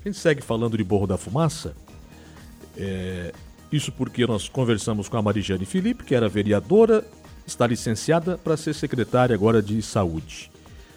A gente segue falando de Morro da Fumaça. Isso porque nós conversamos com a Marijane Felipe, que era vereadora, está licenciada para ser secretária agora de Saúde.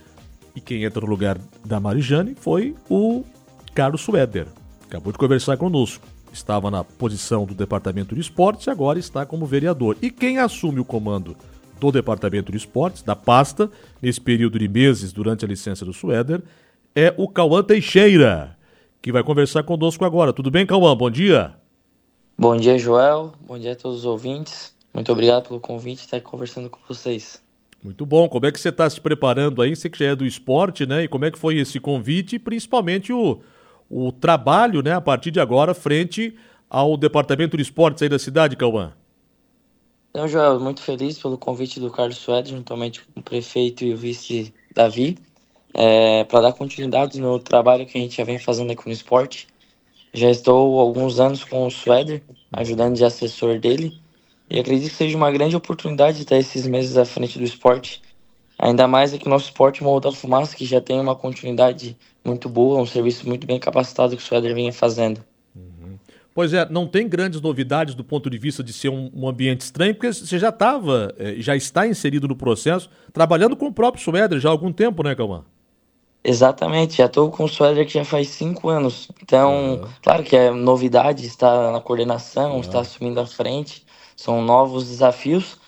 E quem entra no lugar da Marijane foi o Carlos Suéder. Acabou de conversar conosco. Estava na posição do Departamento de Esportes e agora está como vereador. E quem assume o comando do Departamento de Esportes, da pasta, nesse período de meses durante a licença do Suéder, é o Cauã Teixeira, que vai conversar conosco agora. Tudo bem, Cauã? Bom dia. Bom dia, Joel. Bom dia a todos os ouvintes. Muito obrigado pelo convite de estar aqui conversando com vocês. Muito bom. Como é que você está se preparando aí? Você que já é do esporte, né? E como é que foi esse convite e principalmente o trabalho, né, a partir de agora, frente ao Departamento de Esportes aí da cidade, Cauã? Então, Joel, muito feliz pelo convite do Carlos Suéder, juntamente com o prefeito e o vice Davi, para dar continuidade no trabalho que a gente já vem fazendo aqui no esporte. Já estou há alguns anos com o Suéder, ajudando de assessor dele, e acredito que seja uma grande oportunidade de estar esses meses à frente do esporte. Ainda mais aqui no nosso esporte Morro da Fumaça, que já tem uma continuidade muito boa, um serviço muito bem capacitado que o Suéder vinha fazendo. Pois é, não tem grandes novidades do ponto de vista de ser um ambiente estranho, porque você já estava, já está inserido no processo, trabalhando com o próprio Suéder já há algum tempo, né, Cauã? Exatamente, já estou com o Suéder que já faz 5 anos. Então, claro que é novidade estar na coordenação, estar assumindo a frente, são novos desafios,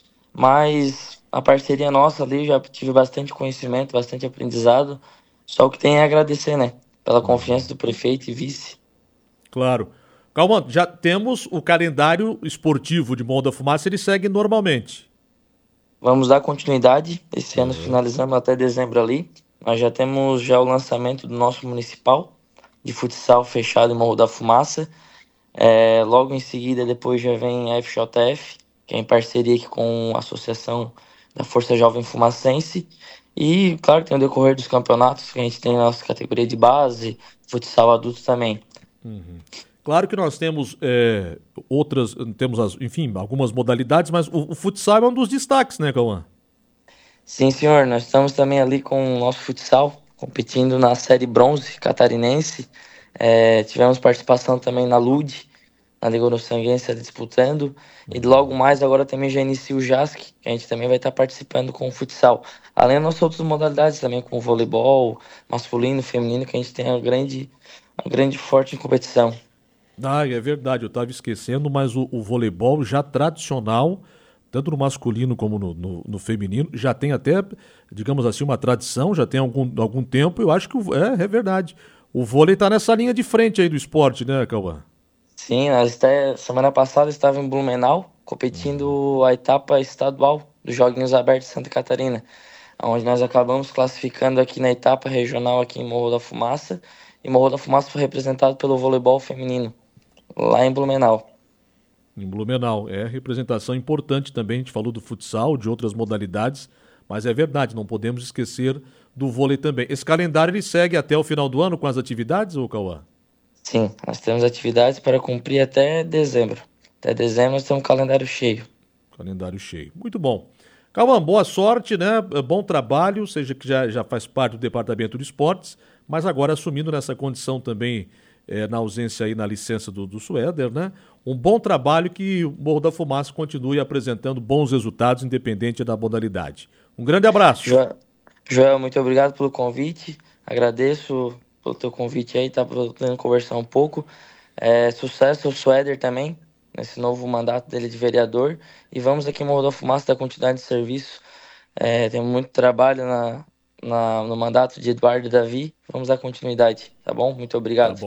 mas a parceria nossa ali já tive bastante conhecimento, bastante aprendizado. Só o que tem é agradecer, né? Pela confiança do prefeito e vice. Claro. Cauã, já temos o calendário esportivo de Morro da Fumaça, ele segue normalmente. Vamos dar continuidade. Esse ano finalizamos até dezembro ali. Nós já temos o lançamento do nosso municipal de futsal fechado em Morro da Fumaça. Logo em seguida, depois já vem a FJF, que é em parceria aqui com a Associação da Força Jovem Fumacense. E, claro, tem o decorrer dos campeonatos, que a gente tem na nossa categoria de base, futsal adulto também. Claro que nós temos outras, enfim, algumas modalidades, mas o futsal é um dos destaques, né, Cauã? Sim, senhor, nós estamos também ali com o nosso futsal, competindo na série bronze catarinense. Tivemos participação também na LUD, na Liga Uruçanguense disputando. E logo mais agora também já inicia o JASC, que a gente também vai estar participando com o futsal. Além das nossas outras modalidades também, com o voleibol, masculino, feminino, que a gente tem uma grande forte competição. Ah, é verdade, eu estava esquecendo, mas o voleibol já tradicional, tanto no masculino como no feminino, já tem até, digamos assim, uma tradição, já tem algum tempo. Eu acho que é verdade. O vôlei está nessa linha de frente aí do esporte, né, Cauã? Sim, semana passada estava em Blumenau, competindo a etapa estadual dos Joguinhos Abertos de Santa Catarina, onde nós acabamos classificando aqui na etapa regional aqui em Morro da Fumaça, e Morro da Fumaça foi representado pelo voleibol feminino, lá em Blumenau. Em Blumenau, representação importante também, a gente falou do futsal, de outras modalidades, mas é verdade, não podemos esquecer do vôlei também. Esse calendário ele segue até o final do ano com as atividades, ou Cauã? Sim, nós temos atividades para cumprir até dezembro. Até dezembro nós temos um calendário cheio. Calendário cheio. Muito bom. Cauã, boa sorte, né? Bom trabalho, seja que já faz parte do Departamento de Esportes, mas agora assumindo nessa condição também, na ausência aí na licença do Suéder, né? Um bom trabalho, que o Morro da Fumaça continue apresentando bons resultados, independente da modalidade. Um grande abraço. Joel, muito obrigado pelo convite. Agradeço pelo teu convite aí, tá podendo conversar um pouco. Sucesso ao Suéder também, nesse novo mandato dele de vereador. E vamos aqui em Morro da Fumaça dar continuidade de serviço. Tem muito trabalho no mandato de Eduardo e Davi. Vamos dar continuidade, tá bom? Muito obrigado. Tá bom.